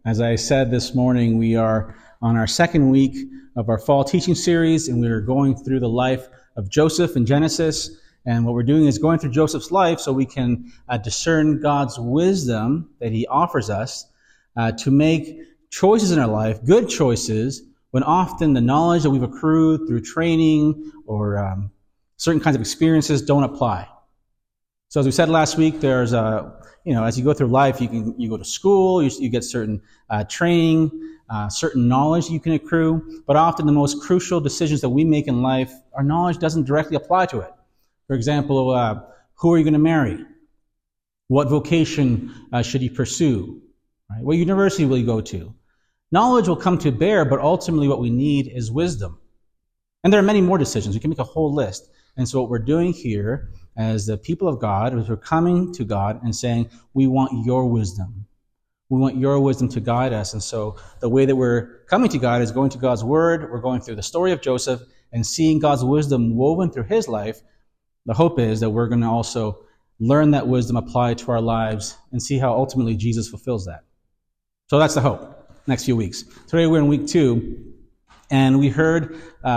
As I said this morning, we are on our second week of our fall teaching series, and we are going through the life of Joseph in Genesis. And what we're doing is going through Joseph's life so we can discern God's wisdom that he offers us to make choices in our life, good choices, when often the knowledge that we've accrued through training or certain kinds of experiences don't apply. So as we said last week, there's as you go through life, you go to school, you get certain training, certain knowledge you can accrue, but often the most crucial decisions that we make in life, our knowledge doesn't directly apply to it. For example, who are you going to marry? What vocation should you pursue? Right? What university will you go to? Knowledge will come to bear, but ultimately what we need is wisdom. And there are many more decisions. We can make a whole list. And so what we're doing here as the people of God is we're coming to God and saying, we want your wisdom. We want your wisdom to guide us. And so the way that we're coming to God is going to God's word. We're going through the story of Joseph and seeing God's wisdom woven through his life. The hope is that we're going to also learn that wisdom applied to our lives and see how ultimately Jesus fulfills that. So that's the hope. Next few weeks. Today we're in week 2, and we heard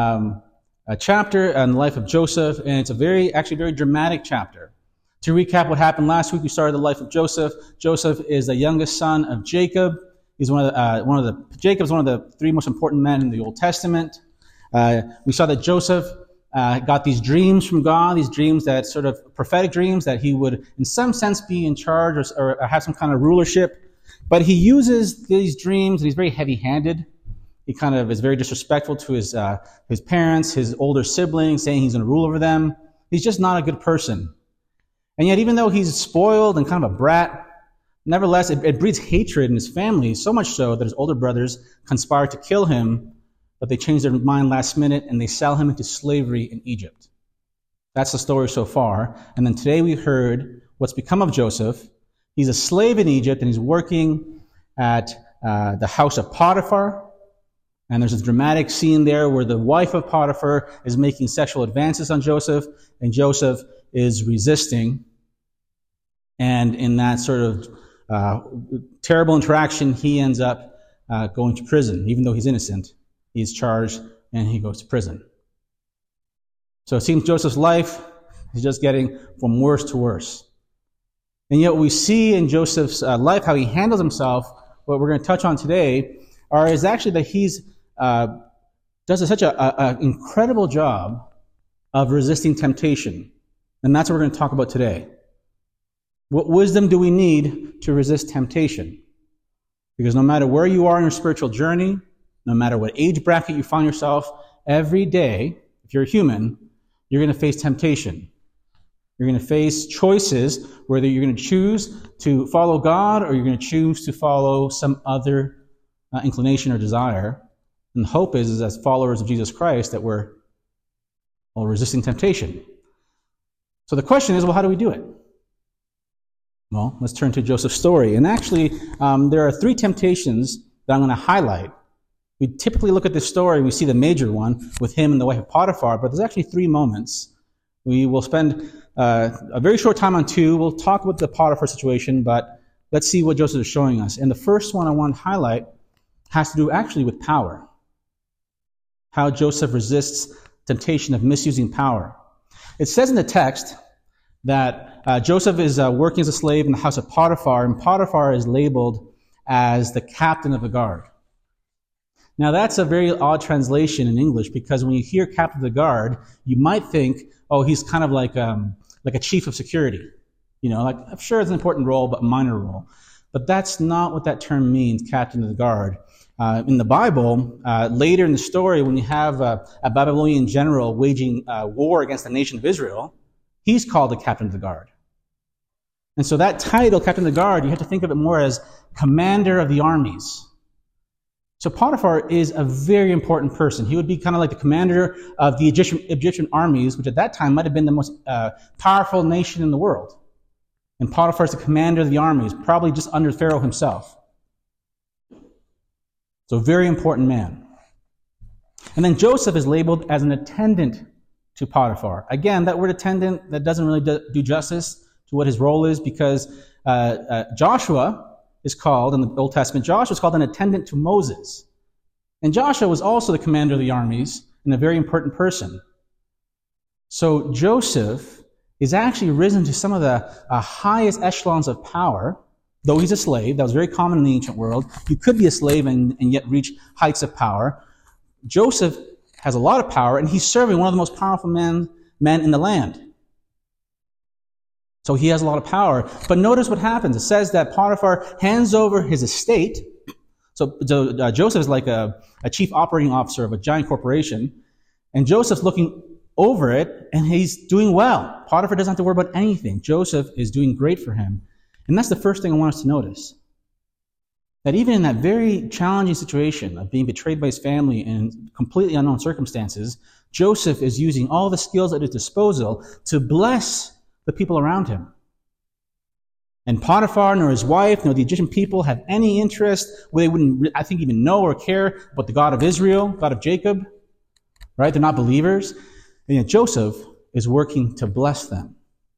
a chapter on the life of Joseph, and it's a very dramatic chapter. To recap what happened last week, we started the life of Joseph. Joseph is the youngest son of Jacob. He's Jacob's one of the 3 most important men in the Old Testament. We saw that Joseph got these dreams from God, these dreams that sort of prophetic dreams that he would, in some sense, be in charge or have some kind of rulership. But he uses these dreams, and he's very heavy-handed. He kind of is very disrespectful to his parents, his older siblings, saying he's going to rule over them. He's just not a good person. And yet, even though he's spoiled and kind of a brat, nevertheless, it breeds hatred in his family, so much so that his older brothers conspire to kill him, but they change their mind last minute, and they sell him into slavery in Egypt. That's the story so far. And then today we heard what's become of Joseph. He's a slave in Egypt, and he's working at the house of Potiphar. And there's a dramatic scene there where the wife of Potiphar is making sexual advances on Joseph, and Joseph is resisting. And in that sort of terrible interaction, he ends up going to prison. Even though he's innocent, he's charged, and he goes to prison. So it seems Joseph's life is just getting from worse to worse. And yet we see in Joseph's life how he handles himself. What we're going to touch on today is actually that he's does such an incredible job of resisting temptation. And that's what we're going to talk about today. What wisdom do we need to resist temptation? Because no matter where you are in your spiritual journey, no matter what age bracket you find yourself, every day, if you're a human, you're going to face temptation. You're going to face choices, whether you're going to choose to follow God or you're going to choose to follow some other inclination or desire. And the hope is as followers of Jesus Christ that we're resisting temptation. So the question is, well, how do we do it? Well, let's turn to Joseph's story. And actually, there are 3 temptations that I'm going to highlight. We typically look at this story and we see the major one with him and the wife of Potiphar, but there's actually 3 moments. We will spend a very short time on 2. We'll talk about the Potiphar situation, but let's see what Joseph is showing us. And the first one I want to highlight has to do actually with power. How Joseph resists temptation of misusing power. It says in the text that Joseph is working as a slave in the house of Potiphar, and Potiphar is labeled as the captain of the guard. Now that's a very odd translation in English, because when you hear captain of the guard, you might think, oh, he's kind of like a chief of security. I'm sure it's an important role, but a minor role. But that's not what that term means, captain of the guard. In the Bible, later in the story, when you have a Babylonian general waging war against the nation of Israel, he's called the captain of the guard. And so that title, captain of the guard, you have to think of it more as commander of the armies. So Potiphar is a very important person. He would be kind of like the commander of the Egyptian armies, which at that time might have been the most powerful nation in the world. And Potiphar is the commander of the armies, probably just under Pharaoh himself. So a very important man. And then Joseph is labeled as an attendant to Potiphar. Again, that word attendant, that doesn't really do justice to what his role is, because Joshua is called, in the Old Testament, Joshua is called an attendant to Moses. And Joshua was also the commander of the armies and a very important person. So Joseph is actually risen to some of the highest echelons of power, though he's a slave. That was very common in the ancient world. You could be a slave and yet reach heights of power. Joseph has a lot of power, and he's serving one of the most powerful men in the land. So he has a lot of power. But notice what happens. It says that Potiphar hands over his estate. So Joseph is like a chief operating officer of a giant corporation, and Joseph's looking over it, and he's doing well. Potiphar doesn't have to worry about anything. Joseph is doing great for him. And that's the first thing I want us to notice. That even in that very challenging situation of being betrayed by his family in completely unknown circumstances, Joseph is using all the skills at his disposal to bless the people around him. And Potiphar, nor his wife, nor the Egyptian people have any interest, where they wouldn't, I think, even know or care about the God of Israel, God of Jacob. Right? They're not believers. And yet Joseph is working to bless them.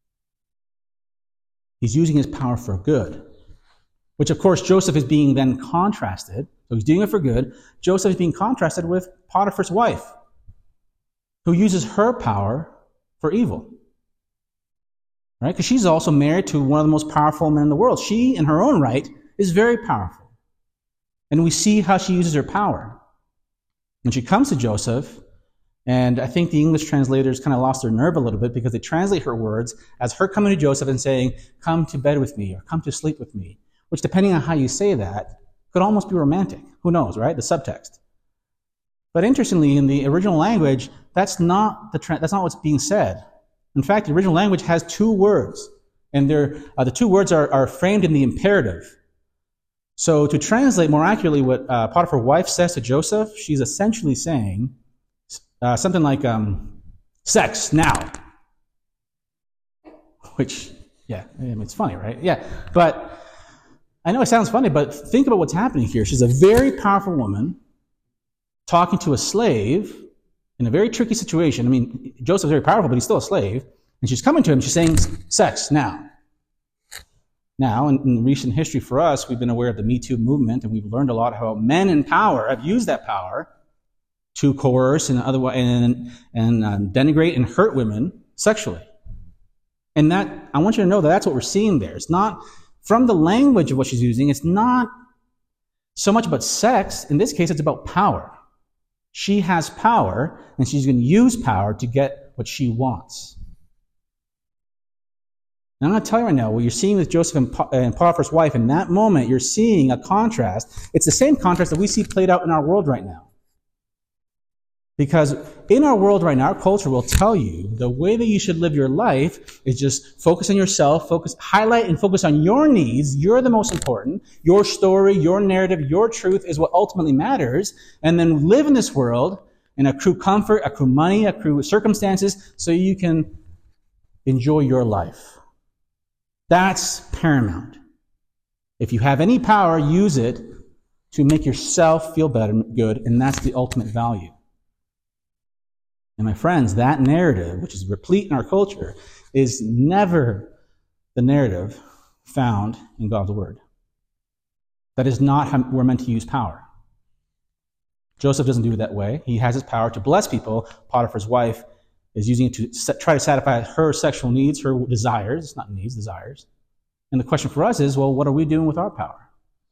He's using his power for good. Which, of course, Joseph is being then contrasted. So he's doing it for good. Joseph is being contrasted with Potiphar's wife, who uses her power for evil. Right? Because she's also married to one of the most powerful men in the world. She, in her own right, is very powerful. And we see how she uses her power. When she comes to Joseph, and I think the English translators kind of lost their nerve a little bit because they translate her words as her coming to Joseph and saying, "Come to bed with me," or "Come to sleep with me," which, depending on how you say that, could almost be romantic. Who knows, right? The subtext. But interestingly, in the original language, that's not what's being said. In fact, the original language has two words, and the two words are framed in the imperative. So to translate more accurately what Potiphar's wife says to Joseph, she's essentially saying something like, "Sex, now." Which, yeah, I mean, it's funny, right? Yeah, but I know it sounds funny, but think about what's happening here. She's a very powerful woman talking to a slave in a very tricky situation. I mean, Joseph's very powerful, but he's still a slave. And she's coming to him, she's saying, "Sex, now." Now, in recent history for us, we've been aware of the Me Too movement, and we've learned a lot how men in power have used that power to coerce and denigrate and hurt women sexually. And that, I want you to know that that's what we're seeing there. It's not, from the language of what she's using, it's not so much about sex. In this case, it's about power. She has power, and she's going to use power to get what she wants. And I'm going to tell you right now, what you're seeing with Joseph and Potiphar's wife, in that moment, you're seeing a contrast. It's the same contrast that we see played out in our world right now. Because in our world right now, our culture will tell you the way that you should live your life is just focus on yourself, highlight and focus on your needs. You're the most important. Your story, your narrative, your truth is what ultimately matters. And then live in this world and accrue comfort, accrue money, accrue circumstances so you can enjoy your life. That's paramount. If you have any power, use it to make yourself feel better, good, and that's the ultimate value. And my friends, that narrative, which is replete in our culture, is never the narrative found in God's Word. That is not how we're meant to use power. Joseph doesn't do it that way. He has his power to bless people. Potiphar's wife is using it to try to satisfy her sexual needs, her desires. It's not needs, desires. And the question for us is, well, what are we doing with our power?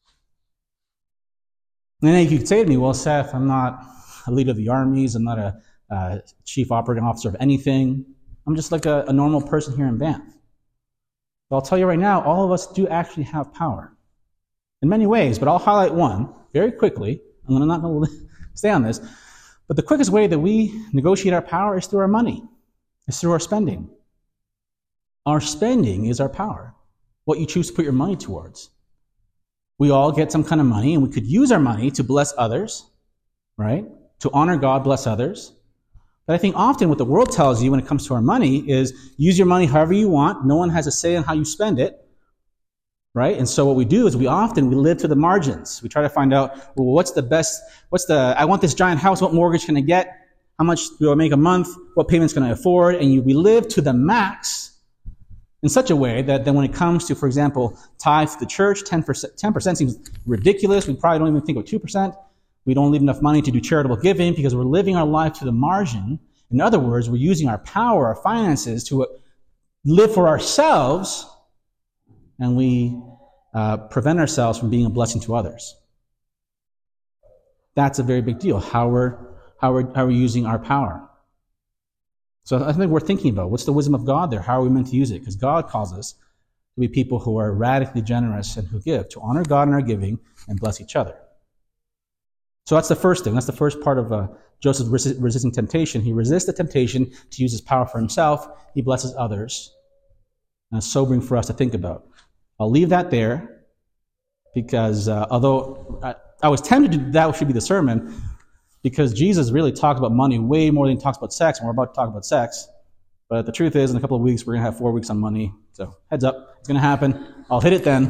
And then you could say to me, well, Seth, I'm not a leader of the armies. I'm not a chief operating officer of anything. I'm just like a normal person here in Banff. But I'll tell you right now, all of us do actually have power. In many ways, but I'll highlight one very quickly. I'm not going to stay on this. But the quickest way that we negotiate our power is through our money. It's through our spending. Our spending is our power. What you choose to put your money towards. We all get some kind of money, and we could use our money to bless others, right? To honor God, bless others. But I think often what the world tells you when it comes to our money is use your money however you want. No one has a say on how you spend it. Right? And so what we do is we live to the margins. We try to find out, well, I want this giant house, what mortgage can I get? How much do I make a month? What payment's can I afford? And we live to the max in such a way that then when it comes to, for example, tithe to the church, 10% seems ridiculous. We probably don't even think of 2%. We don't leave enough money to do charitable giving because we're living our life to the margin. In other words, we're using our power, our finances to live for ourselves, and we prevent ourselves from being a blessing to others. That's a very big deal, how we're using our power. So I think we're thinking about what's the wisdom of God there? How are we meant to use it? Because God calls us to be people who are radically generous and who give, to honor God in our giving and bless each other. So that's the first thing. That's the first part of Joseph resisting temptation. He resists the temptation to use his power for himself. He blesses others. And it's sobering for us to think about. I'll leave that there because although I was tempted that should be the sermon, because Jesus really talks about money way more than he talks about sex, and we're about to talk about sex. But the truth is, in a couple of weeks, we're going to have 4 weeks on money. So heads up, it's going to happen. I'll hit it then.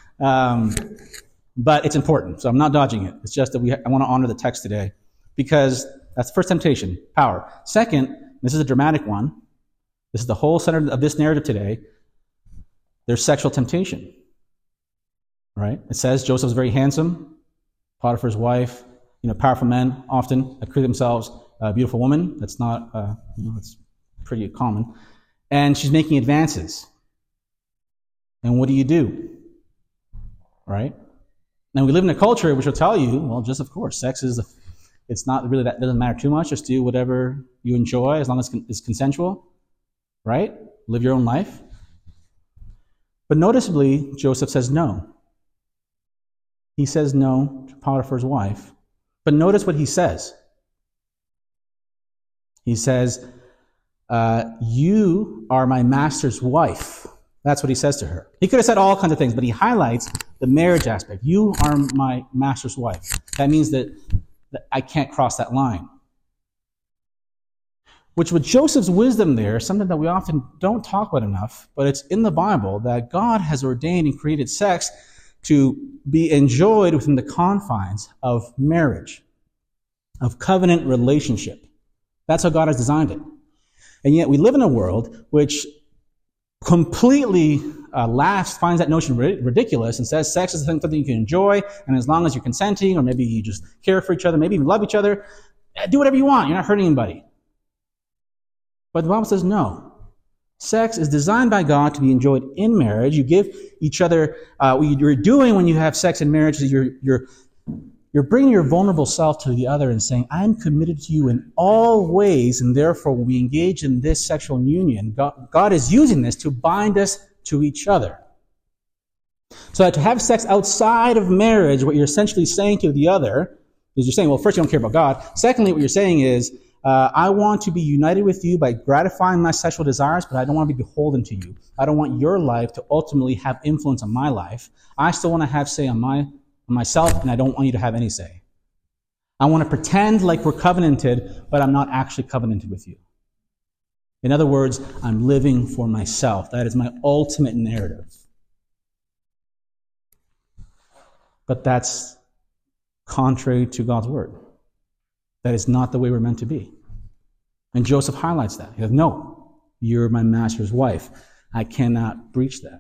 But it's important, so I'm not dodging it. It's just that I want to honor the text today because that's the first temptation, power. Second, this is a dramatic one. This is the whole center of this narrative today. There's sexual temptation, right? It says Joseph's very handsome. Potiphar's wife, powerful men often accuse themselves a beautiful woman. That's not, it's pretty common. And she's making advances. And what do? Right? Now, we live in a culture which will tell you, well, just of course, sex it's not really that, doesn't matter too much. Just do whatever you enjoy as long as it's consensual, right? Live your own life. But noticeably, Joseph says no. He says no to Potiphar's wife. But notice what he says. He says, you are my master's wife. That's what he says to her. He could have said all kinds of things, but he highlights the marriage aspect. You are my master's wife. That means that I can't cross that line. Which with Joseph's wisdom there, something that we often don't talk about enough, but it's in the Bible that God has ordained and created sex to be enjoyed within the confines of marriage, of covenant relationship. That's how God has designed it. And yet we live in a world which completely finds that notion ridiculous and says sex is something you can enjoy, and as long as you're consenting, or maybe you just care for each other, maybe even love each other, do whatever you want. You're not hurting anybody. But the Bible says no. Sex is designed by God to be enjoyed in marriage. You give each other, what you're doing when you have sex in marriage is you're bringing your vulnerable self to the other and saying, I'm committed to you in all ways, and therefore when we engage in this sexual union, God is using this to bind us to each other. So that to have sex outside of marriage, what you're essentially saying to the other is you're saying, well, first, you don't care about God. Secondly, what you're saying is, I want to be united with you by gratifying my sexual desires, but I don't want to be beholden to you. I don't want your life to ultimately have influence on my life. I still want to have say on myself, and I don't want you to have any say. I want to pretend like we're covenanted, but I'm not actually covenanted with you. In other words, I'm living for myself. That is my ultimate narrative. But that's contrary to God's word. That is not the way we're meant to be. And Joseph highlights that. He says, no, you're my master's wife. I cannot breach that.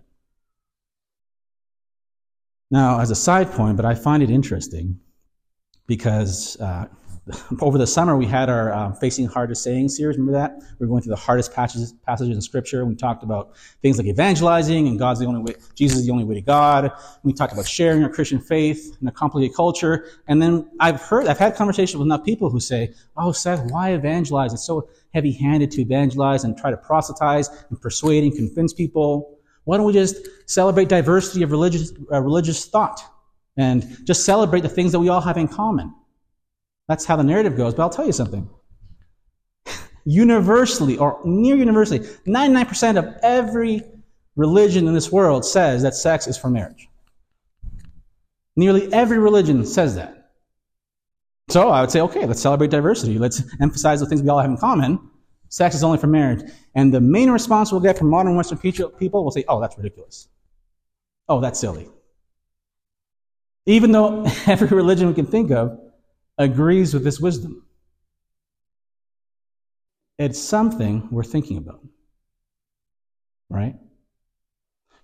Now, as a side point, but I find it interesting because over the summer we had our Facing Hardest Sayings series. Remember that? We were going through the hardest passages in Scripture. We talked about things like evangelizing and God's the only way, Jesus is the only way to God. We talked about sharing our Christian faith in a complicated culture. And then I've had conversations with enough people who say, oh, Seth, why evangelize? It's so heavy-handed to evangelize and try to proselytize and persuade and convince people. Why don't we just celebrate diversity of religious thought and just celebrate the things that we all have in common? That's how the narrative goes. But I'll tell you something. Universally, or near universally, 99% of every religion in this world says that sex is for marriage. Nearly every religion says that. So I would say, okay, let's celebrate diversity. Let's emphasize the things we all have in common. Sex is only for marriage. And the main response we'll get from modern Western people will say, oh, that's ridiculous. Oh, that's silly. Even though every religion we can think of agrees with this wisdom. It's something we're thinking about. Right?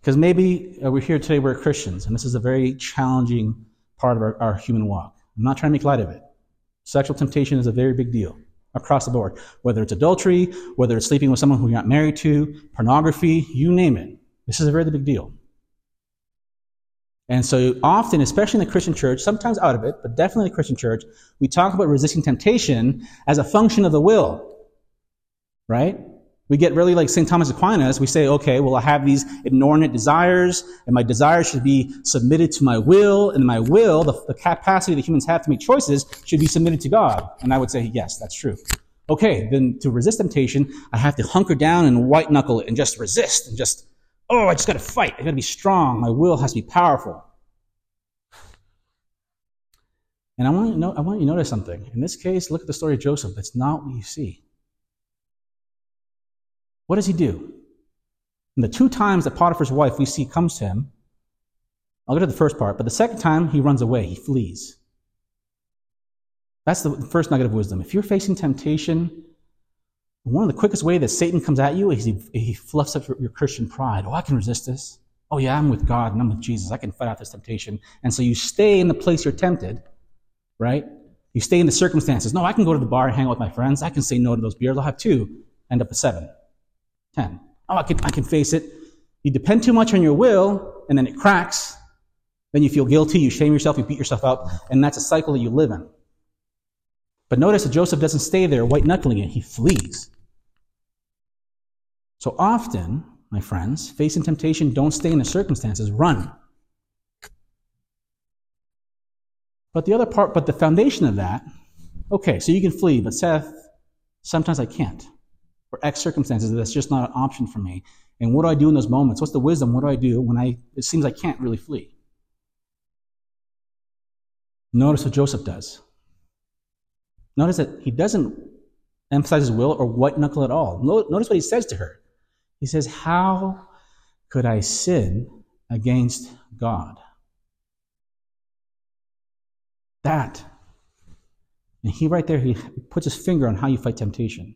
Because maybe we're here today, we're Christians, and this is a very challenging part of our human walk. I'm not trying to make light of it. Sexual temptation is a very big deal across the board. Whether it's adultery, whether it's sleeping with someone who you're not married to, pornography, you name it. This is a very big deal. And so often, especially in the Christian church, sometimes out of it, but definitely in the Christian church, we talk about resisting temptation as a function of the will, right? We get really like St. Thomas Aquinas. We say, okay, well, I have these inordinate desires, and my desires should be submitted to my will, and my will, the capacity that humans have to make choices, should be submitted to God. And I would say, yes, that's true. Okay, then to resist temptation, I have to hunker down and white knuckle it and just resist and just, I just got to fight. I got to be strong. My will has to be powerful. And I want you to notice something. In this case, look at the story of Joseph. That's not what you see. What does he do? And the 2 times that Potiphar's wife we see comes to him, I'll go to the first part, but the second time he runs away, he flees. That's the first nugget of wisdom. If you're facing temptation, one of the quickest ways that Satan comes at you is he fluffs up your Christian pride. I can resist this. Oh yeah, I'm with God and I'm with Jesus. I can fight out this temptation. And so you stay in the place you're tempted, right? You stay in the circumstances. No, I can go to the bar and hang out with my friends. I can say no to those beers. I'll have 2. End up at 7, 10. I can face it. You depend too much on your will, and then it cracks. Then you feel guilty. You shame yourself. You beat yourself up. And that's a cycle that you live in. But notice that Joseph doesn't stay there white-knuckling it. He flees. So often, my friends, facing temptation, don't stay in the circumstances. Run. But the foundation of that, okay, so you can flee, but Seth, sometimes I can't. For X circumstances, that's just not an option for me. And what do I do in those moments? What's the wisdom? What do I do when it seems I can't really flee? Notice what Joseph does. Notice that he doesn't emphasize his will or white knuckle at all. Notice what he says to her. He says, how could I sin against God? That. And he puts his finger on how you fight temptation.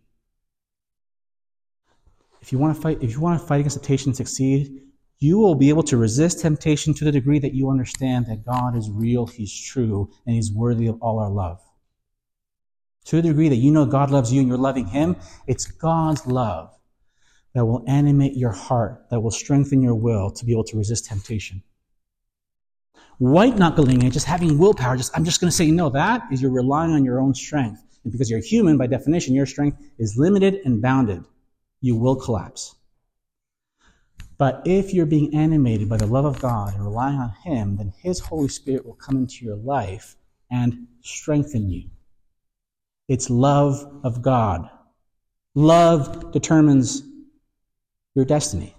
If you want to fight against temptation and succeed, you will be able to resist temptation to the degree that you understand that God is real, He's true, and He's worthy of all our love. To the degree that you know God loves you and you're loving Him, it's God's love that will animate your heart, that will strengthen your will to be able to resist temptation. White-knuckling and just having willpower, I'm just going to say no, that is you're relying on your own strength. And because you're human, by definition, your strength is limited and bounded. You will collapse. But if you're being animated by the love of God and relying on Him, then His Holy Spirit will come into your life and strengthen you. It's love of God. Love determines your destiny.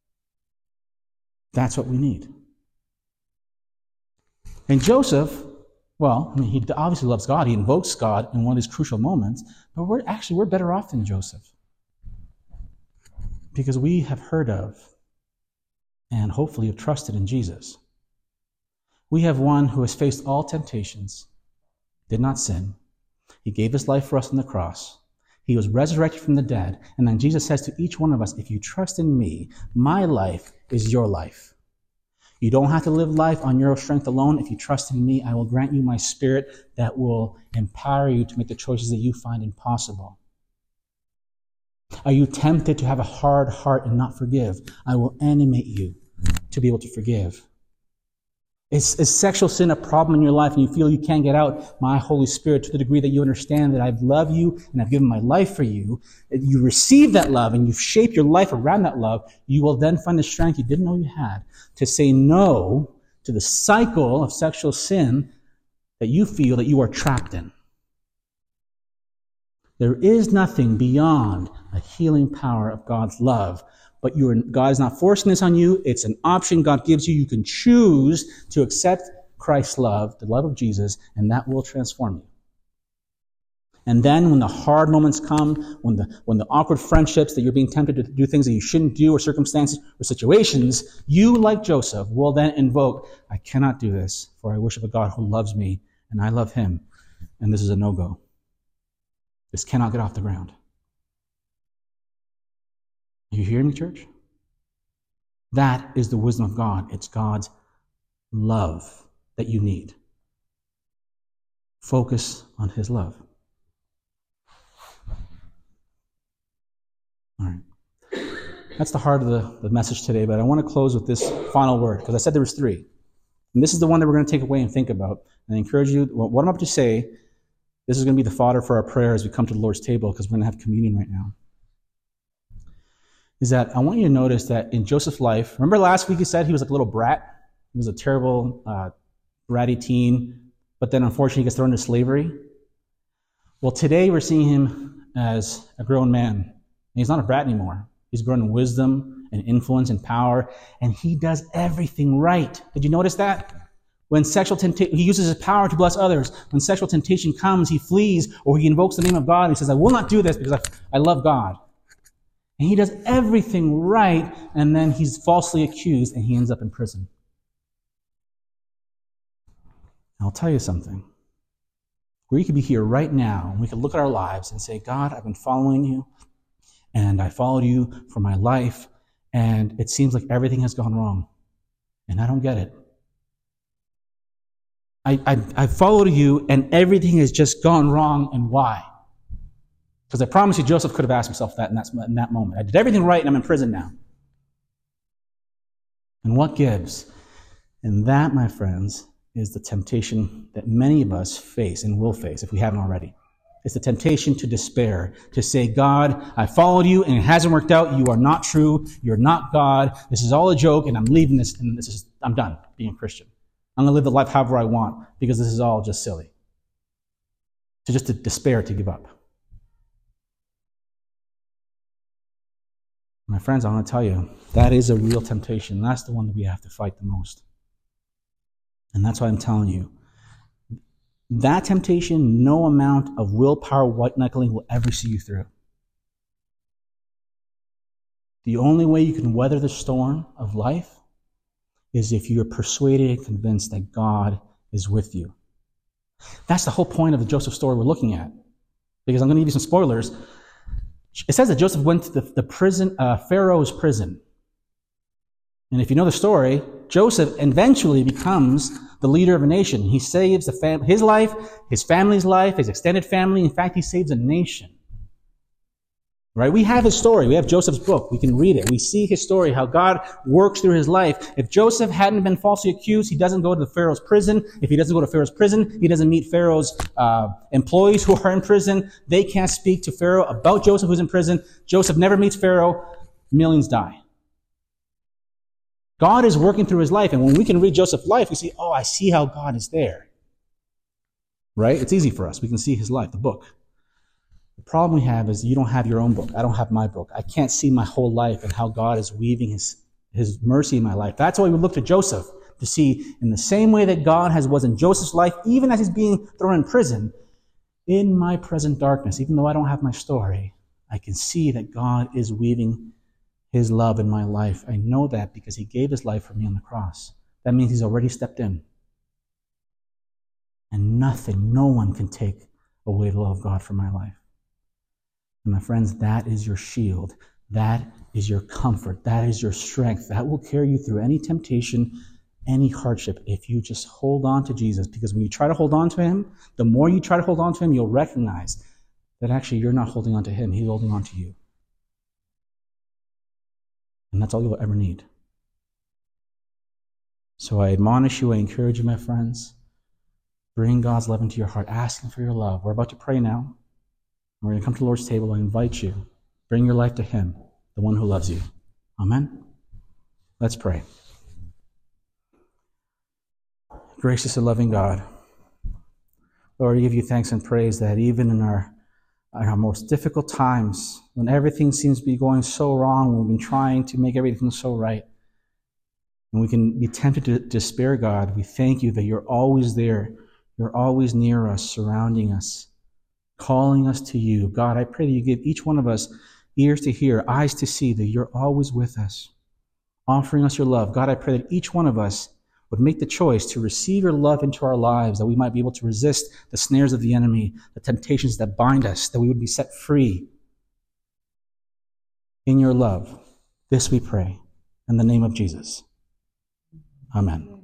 That's what we need. And Joseph, he obviously loves God. He invokes God in one of these crucial moments. But we're better off than Joseph. Because we have heard of and hopefully have trusted in Jesus. We have one who has faced all temptations, did not sin. He gave His life for us on the cross. He was resurrected from the dead. And then Jesus says to each one of us, if you trust in me, my life is your life. You don't have to live life on your strength alone. If you trust in me, I will grant you my Spirit that will empower you to make the choices that you find impossible. Are you tempted to have a hard heart and not forgive? I will animate you to be able to forgive. Is sexual sin a problem in your life and you feel you can't get out? My Holy Spirit, to the degree that you understand that I love you and I've given my life for you, you receive that love and you've shaped your life around that love, you will then find the strength you didn't know you had to say no to the cycle of sexual sin that you feel that you are trapped in. There is nothing beyond a healing power of God's love. But God is not forcing this on you. It's an option God gives you. You can choose to accept Christ's love, the love of Jesus, and that will transform you. And then when the hard moments come, when the awkward friendships that you're being tempted to do things that you shouldn't do, or circumstances or situations, you, like Joseph, will then invoke, I cannot do this, for I worship a God who loves me, and I love Him, and this is a no-go. This cannot get off the ground. You hear me, church? That is the wisdom of God. It's God's love that you need. Focus on his love. All right. That's the heart of the message today, but I want to close with this final word, because I said there was 3. And this is the one that we're going to take away and think about. And I encourage you, what I'm about to say, this is going to be the fodder for our prayer as we come to the Lord's table, because we're going to have communion right now. Is that I want you to notice that in Joseph's life, remember last week he said he was like a little brat? He was a terrible, bratty teen, but then unfortunately he gets thrown into slavery. Well, today we're seeing him as a grown man. And he's not a brat anymore. He's grown in wisdom and influence and power, and he does everything right. Did you notice that? When sexual temptation, he uses his power to bless others. When sexual temptation comes, he flees, or he invokes the name of God, and he says, I will not do this because I love God. And he does everything right, and then he's falsely accused, and he ends up in prison. I'll tell you something. We could be here right now, and we could look at our lives and say, God, I've been following you, and I followed you for my life, and it seems like everything has gone wrong, and I don't get it. I followed you, and everything has just gone wrong, and why? Because I promise you, Joseph could have asked himself that in that moment. I did everything right, and I'm in prison now. And what gives? And that, my friends, is the temptation that many of us face and will face if we haven't already. It's the temptation to despair, to say, God, I followed you and it hasn't worked out. You are not true. You're not God. This is all a joke, and I'm leaving this, and I'm done being a Christian. I'm going to live the life however I want because this is all just silly. To despair, to give up. My friends, I want to tell you, that is a real temptation. That's the one that we have to fight the most. And that's why I'm telling you, that temptation, no amount of willpower, white-knuckling will ever see you through. The only way you can weather the storm of life is if you are persuaded and convinced that God is with you. That's the whole point of the Joseph story we're looking at. Because I'm going to give you some spoilers. It says that Joseph went to the prison, Pharaoh's prison. And if you know the story, Joseph eventually becomes the leader of a nation. He saves his life, his family's life, his extended family. In fact, he saves a nation. Right? We have his story. We have Joseph's book. We can read it. We see his story, how God works through his life. If Joseph hadn't been falsely accused, he doesn't go to the Pharaoh's prison. If he doesn't go to Pharaoh's prison, he doesn't meet Pharaoh's employees who are in prison. They can't speak to Pharaoh about Joseph who's in prison. Joseph never meets Pharaoh. Millions die. God is working through his life, and when we can read Joseph's life, we see, oh, I see how God is there. Right? It's easy for us. We can see his life, the book. The problem we have is you don't have your own book. I don't have my book. I can't see my whole life and how God is weaving his mercy in my life. That's why we look to Joseph, to see in the same way that God was in Joseph's life, even as he's being thrown in prison, in my present darkness, even though I don't have my story, I can see that God is weaving his love in my life. I know that because he gave his life for me on the cross. That means he's already stepped in. And no one can take away the love of God from my life. And my friends, that is your shield. That is your comfort. That is your strength. That will carry you through any temptation, any hardship, if you just hold on to Jesus. Because when you try to hold on to him, the more you try to hold on to him, you'll recognize that actually you're not holding on to him. He's holding on to you. And that's all you'll ever need. So I admonish you, I encourage you, my friends, bring God's love into your heart. Ask him for your love. We're about to pray now. We're going to come to the Lord's table. I invite you. Bring your life to him, the one who loves you. Amen? Let's pray. Gracious and loving God, Lord, I give you thanks and praise that even in our most difficult times, when everything seems to be going so wrong, when we've been trying to make everything so right, and we can be tempted to despair, God, we thank you that you're always there. You're always near us, surrounding us, calling us to you. God, I pray that you give each one of us ears to hear, eyes to see, that you're always with us, offering us your love. God, I pray that each one of us would make the choice to receive your love into our lives, that we might be able to resist the snares of the enemy, the temptations that bind us, that we would be set free in your love. This we pray in the name of Jesus. Amen.